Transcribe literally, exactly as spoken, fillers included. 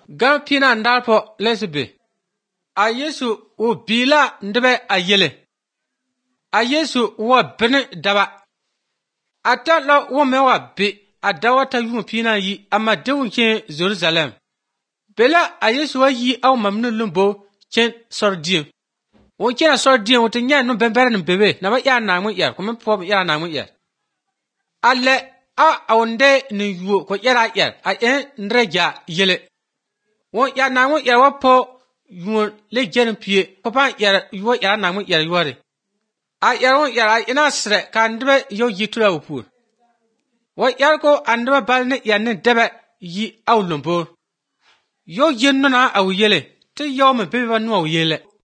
Gam pina ndalpo lesbe. A Yesu wo bila ndebe a yele. A Yesu wo bini daba. Ata lo wo me wa bi a dawa ta yu pina yi ama dewun ken Jerusalem. Bela a Yesu wa yi au mamnu lumbo ken sordien. Wo ken sordien wo tinya no bembere no bebe na ba ya na mu yar ko me po ya na mu yar. Alle a awonde ni yu ko yara yar a en ndreja yele. Wo ya na mu yar wa po yu le jen pie papa yar yu ya na mu yar yuare. A yar wo yar a ina sre kan ndebe yo yitura upur. Wo yar ko andaba balne ya ne debe yi au lumbo. Yo yen no na awu yele te yo me bebe ba no awu yele.